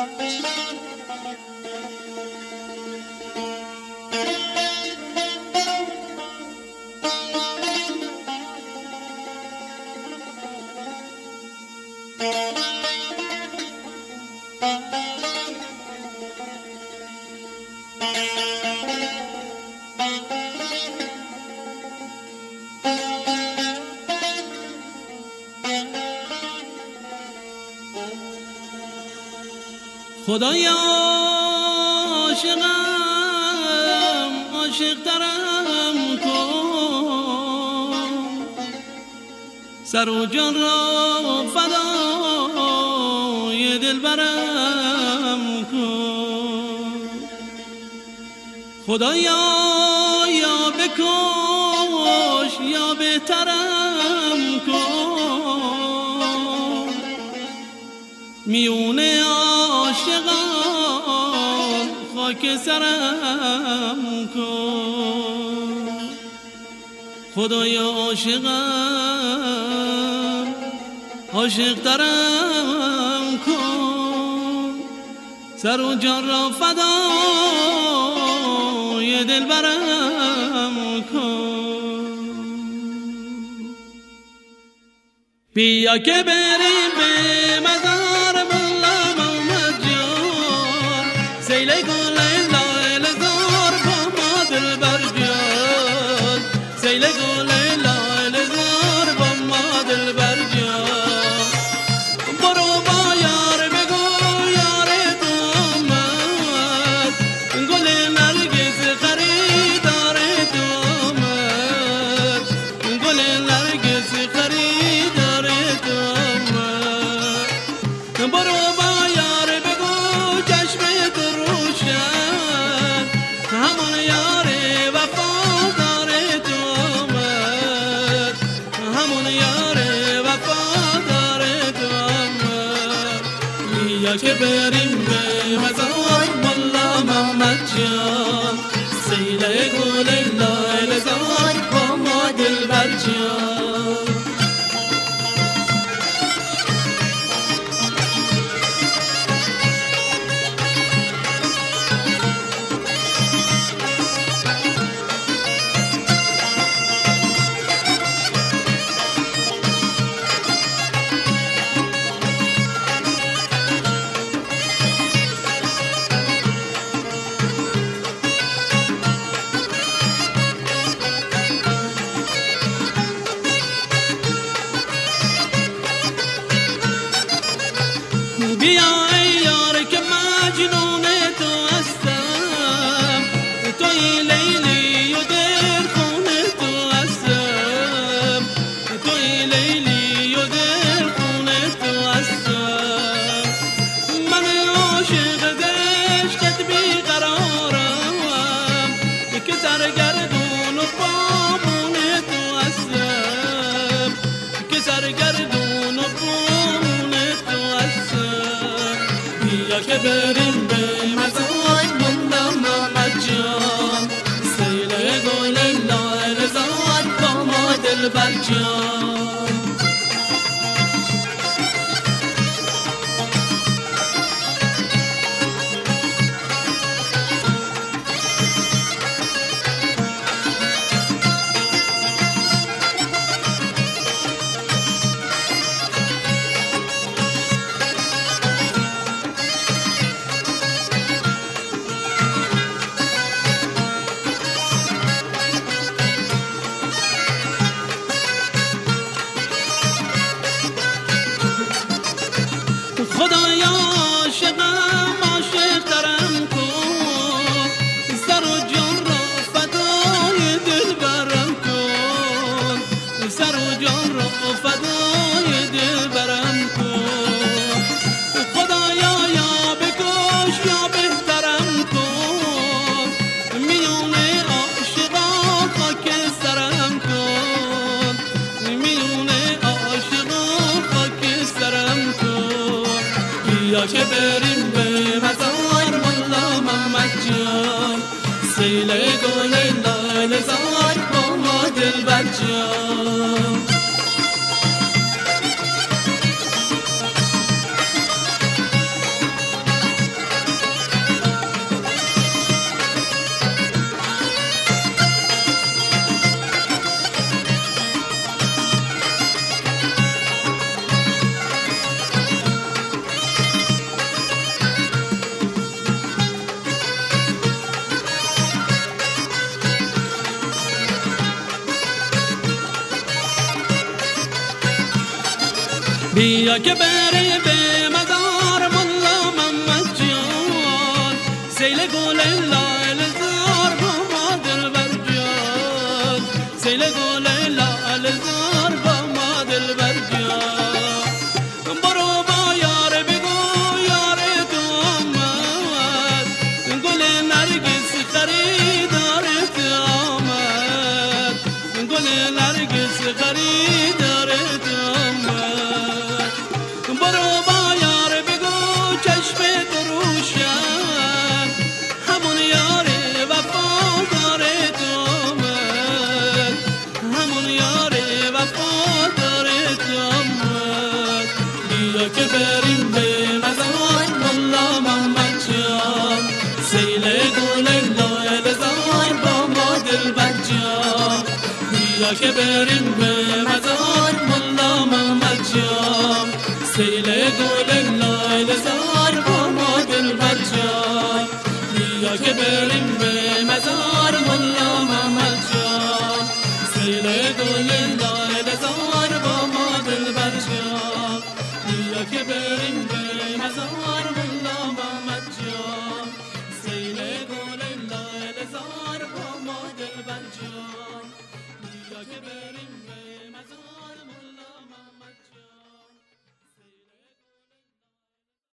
خدایا عاشقم عاشق ترم کن، سر و جان را فدای دلبرم کن. خدایا یا بکش یا بهترم کن، میونه عاشقان خاک سرم کن. خدایا عاشقم عاشق ترم کن، سر و جان را فدای دلبرم کن. بیا که بریم به مزار مولا محمد جان، سیل گل لایل زار با ما دلبر جان، سیل گل لایل زار با ما دلبر جان. برو با یار بگو یار تو آمد، گل نرگس خریدار تو آمد، گل نرگس خریدار تو آمد. برو با یار بگو چشم تو روشن، همون یار وفادار تو آمد، همون یار وفادار تو آمد. بیا که بریم به مزار مولا محمد جان، سیل گل لایل زار با ما دلبر جان. بیا ای یار که مجنون تو هستم، توی لیلی و دل خون تو هستم، توی لیلی و دل خون تو هستم. من عاشق عشقت بیقرارم، که سرگردون و بامون تو هستم، که سرگردون و بامون تو هستم. بیا که بریم به مزار مولا محمد جان، سیل گل لایل زار با ما دلبر جان. خدایا عاشقم عاشق ترم کن، سر و جان را فدای دلبرم کن، سر و جان را فدای دلبرم کن. خدایا یا بکش یا بهترم کن، میونه عاشقان خاک سرم کن، میونه عاشقان خاک سرم کن. بیا که بریم به مزار مولا محمد جان، سیل گل لایل زار با ما دلبر جان. بیا که بری به مزار ملا محمد جان سیل گل لال زار با ما دلبر جان سیل گل لال زار با ما دلبر جان برو با یار بگو یار تو آمد گل نرگس خریدار تو آمد گل نرگس خریدار تو آمد برو با یار بگو چشم تو روشن همون یار وفادار تو آمد همون یار وفادار تو آمد بیا که بریم به مزار ملا محمد جان سیل گل لال زار با ما دلبر جان بیا که بریم به مزار ملا محمد جان سیل گل لال زار با ما دلبر جان بیا که بریم